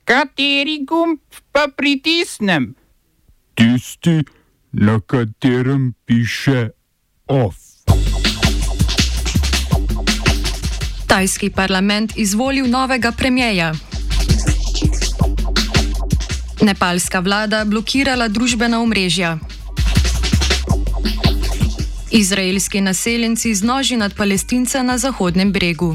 Kateri gumb pa pritisnem? Tisti, na katerem piše OF. Tajski parlament izvolil novega premierja. Nepalska vlada blokirala družbena omrežja. Izraelski naseljenci z noži nad Palestince na Zahodnem bregu.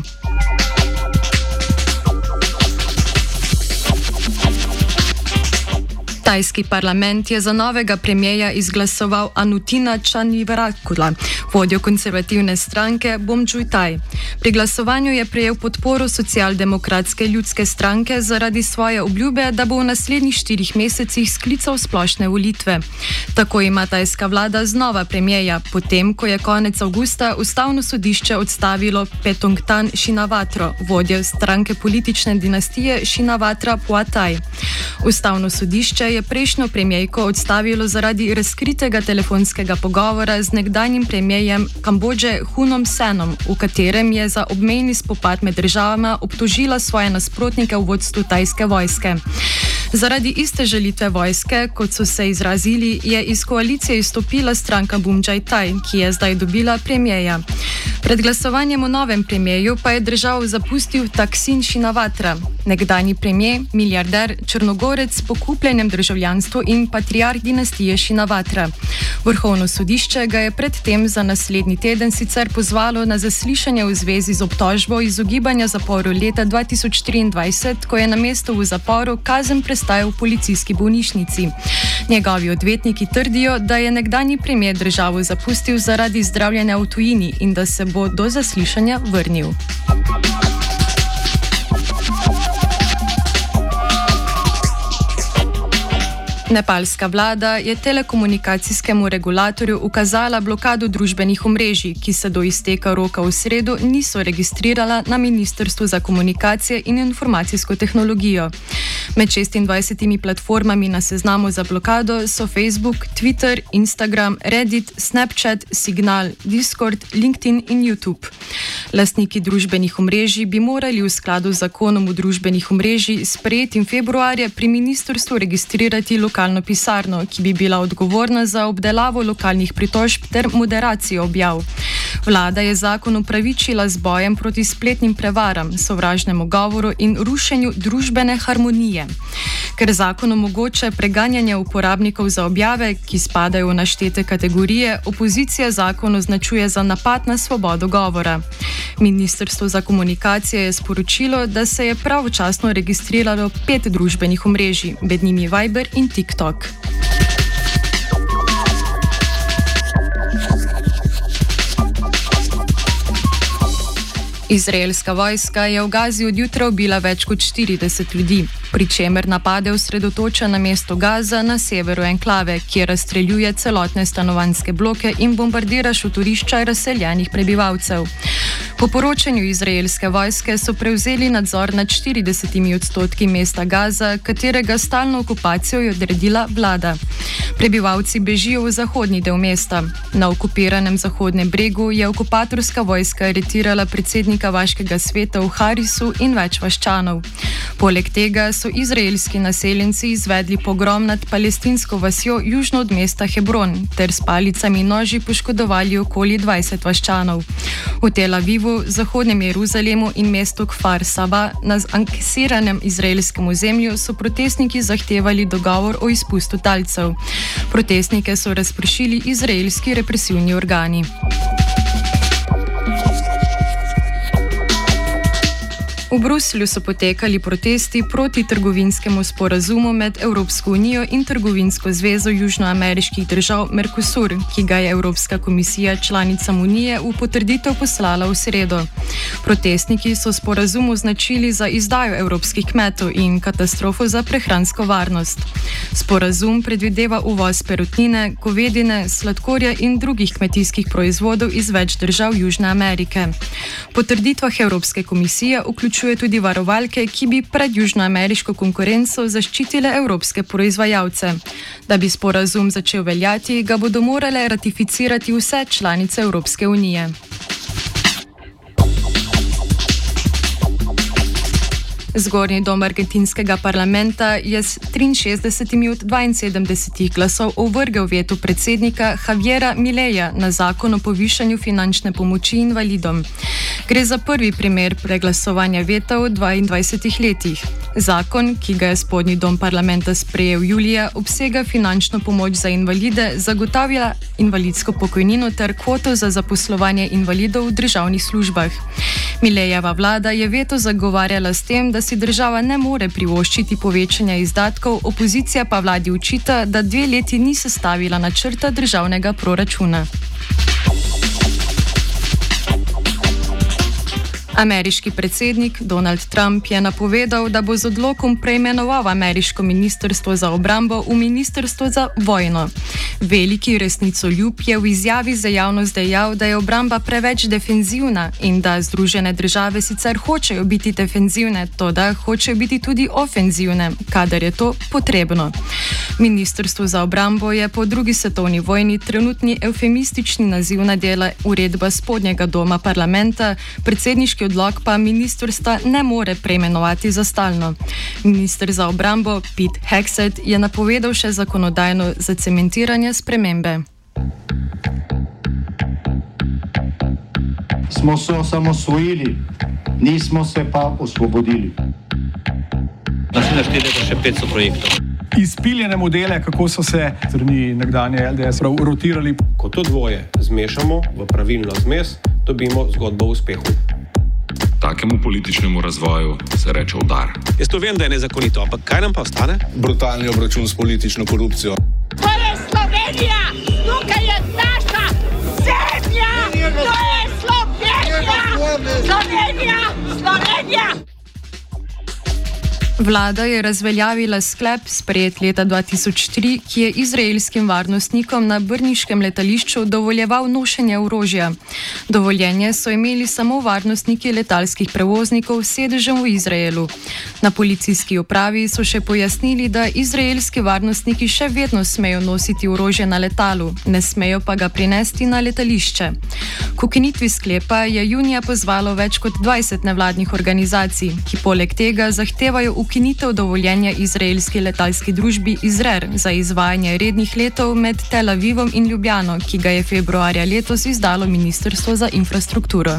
Tajski parlament je za novega premierja izglasoval Anutina Chanvirakula, vodjo konservativne stranke Bomjuj Taj. Pri glasovanju je prejel podporo socialdemokratske ljudske stranke zaradi svoje obljube, da bo v naslednjih 4 mesecih sklical splošne volitve. Tako ima tajska vlada znova premierja, potem ko je konec avgusta ustavno sodišče odstavilo Petongtan Shinawatro, vodjo stranke politične dinastije Shinawatra Phewthai. Ustavno sodišče je prejšnjo premierko odstavilo zaradi razkritega telefonskega pogovora z nekdanjim premierjem Kambodže Hunom Senom, v katerem je za obmejni spopad med državama obtožila svoje nasprotnike v vodstvu tajske vojske. Zaradi iste žalitve vojske, kot so se izrazili, je iz koalicije izstopila stranka Bomjuj Taj, ki je zdaj dobila premierja. Pred glasovanjem o novem premierju pa je državo zapustil Thaksin Shinawatra, nekdanji premier, milijarder, črnogorec s pokupljenem državljanstvu in patriarh dinastije Shinawatra. Vrhovno sodišče ga je predtem za naslednji teden sicer pozvalo na zaslišanje v zvezi z obtožbo izogibanja zaporu leta 2023, ko je namesto v zaporu kazen prestajal v policijski bolnišnici. Njegovi odvetniki trdijo, da je nekdanji premier državo zapustil zaradi zdravljenja v tujini in da se bo do zaslišanja vrnil. Nepalska vlada je telekomunikacijskemu regulatorju ukazala blokado družbenih omrežij, ki se do izteka roka v sredo niso registrirala na Ministrstvu za komunikacije in informacijsko tehnologijo. Med 26 platformami na seznamu za blokado so Facebook, Twitter, Instagram, Reddit, Snapchat, Signal, Discord, LinkedIn in YouTube. Lastniki družbenih omrežij bi morali v skladu z zakonom o družbenih omrežij sprejetim februarja pri ministrstvu registrirati lokalno pisarno, ki bi bila odgovorna za obdelavo lokalnih pritožb ter moderacijo objav. Vlada je zakon upravičila z bojem proti spletnim prevaram, sovražnemu govoru in rušenju družbene harmonije. Ker zakon omogoča preganjanje uporabnikov za objave, ki spadajo v naštete kategorije, opozicija zakon označuje za napad na svobodo govora. Ministrstvo za komunikacije je sporočilo, da se je pravočasno registriralo 5 družbenih omrežij, med njimi Viber in TikTok. Izraelska vojska je v Gazi od jutra ubila več kot 40 ljudi, pri čemer napade osredotoča na mesto Gaza na severu enklave, kjer razstreljuje celotne stanovanjske bloke in bombardira šotorišča razseljenih prebivalcev. Po poročanju izraelske vojske so prevzeli nadzor nad 40% mesta Gaza, katerega stalno okupacijo je odredila vlada. Prebivalci bežijo v zahodni del mesta. Na okupiranem Zahodnem bregu je okupatorska vojska aretirala predsednika vaškega sveta v Harisu in več vaščanov. Poleg tega so izraelski naseljenci izvedli pogrom nad palestinsko vasjo južno od mesta Hebron ter s palicami in noži poškodovali okoli 20 vaščanov. V Tel Avivu, Zahodnem Jeruzalemu in mestu Kfar Saba na aneksiranem izraelskem ozemlju so protestniki zahtevali dogovor o izpustu talcev. Protestnike so razpršili izraelski represivni organi. V Bruslju so potekali protesti proti trgovinskemu sporazumu med Evropsko unijo in Trgovinsko zvezo južnoameriških držav Mercosur, ki ga je Evropska komisija članicam unije v potrditev poslala v sredo. Protestniki so sporazum označili za izdajo evropskih kmetov in katastrofo za prehransko varnost. Sporazum predvideva uvoz perutnine, govedine, sladkorja in drugih kmetijskih proizvodov iz več držav Južne Amerike. Po trditvah Evropske komisije vključuje tudi varovalke, ki bi pred južnoameriško konkurenco zaščitile evropske proizvajalce. Da bi sporazum začel veljati, ga bodo morale ratificirati vse članice Evropske unije. Zgornji dom argentinskega parlamenta je s 63 od 72 glasov ovrgel veto predsednika Javiera Mileja na zakon o povišanju finančne pomoči invalidom. Gre za prvi primer preglasovanja veta v 22 letih. Zakon, ki ga je spodnji dom parlamenta sprejel julija, obsega finančno pomoč za invalide, zagotavlja invalidsko pokojnino ter kvoto za zaposlovanje invalidov v državnih službah. Milejeva vlada je veto zagovarjala s tem, da si država ne more privoščiti povečanja izdatkov, opozicija pa vladi očita, da 2 leti ni sestavila načrta državnega proračuna. Ameriški predsednik Donald Trump je napovedal, da bo z odlokom preimenoval ameriško ministrstvo za obrambo v ministrstvo za vojno. Veliki resnicoljub je v izjavi za javnost dejal, da je obramba preveč defenzivna in da Združene države sicer hočejo biti defenzivne, toda hočejo biti tudi ofenzivne, kadar je to potrebno. Ministrstvo za obrambo je po drugi svetovni vojni trenutni eufemistični naziv nadela uredba spodnjega doma parlamenta, predsedniški odlok pa ministrstva ne more preimenovati za stalno. Minister za obrambo Pete Hegseth je napovedal še zakonodajno zacementiranje spremembe. Smo se osamosvojili, nismo se pa osvobodili. Naslednje število še 500 projektov. Izpiljene modele, kako so se strani nekdanje LDS rotirali. Ko to dvoje zmešamo v pravilno zmes, dobimo zgodbo o uspehu. Takemu političnemu razvoju se reče udar. Jaz to vem, da je nezakonito, ampak kaj nam pa ostane? Brutalni obračun s politično korupcijo. To je Slovenija! Tukaj je naša zemlja! To je Slovenija! Slovenija! Slovenija! Vlada je razveljavila sklep, sprejet leta 2003, ki je izraelskim varnostnikom na brniškem letališču dovoljeval nošenje orožja. Dovoljenje so imeli samo varnostniki letalskih prevoznikov s sedežem v Izraelu. Na policijski upravi so še pojasnili, da izraelski varnostniki še vedno smejo nositi orožje na letalu, ne smejo pa ga prinesti na letališče. K ukinitvi sklepa je junija pozvalo več kot 20 nevladnih organizacij, ki poleg tega zahtevajo ukinitev dovoljenja izraelski letalski družbi Izrer za izvajanje rednih letov med Tel Avivom in Ljubljano, ki ga je februarja letos izdalo Ministrstvo za infrastrukturo.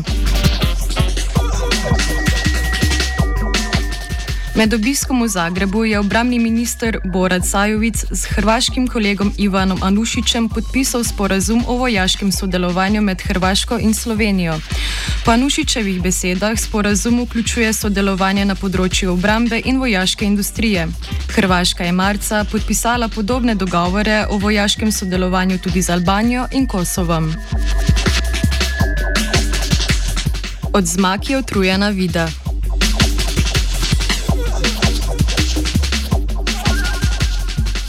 Med obiskom v Zagrebu je obrambni minister Borad Sajovic s hrvaškim kolegom Ivanom Anušićem podpisal sporazum o vojaškem sodelovanju med Hrvaško in Slovenijo. Po Anušićevih besedah sporazum vključuje sodelovanje na področju obrambe in vojaške industrije. Hrvaška je marca podpisala podobne dogovore o vojaškem sodelovanju tudi z Albanijo in Kosovom. Od zmag je utrujena vida.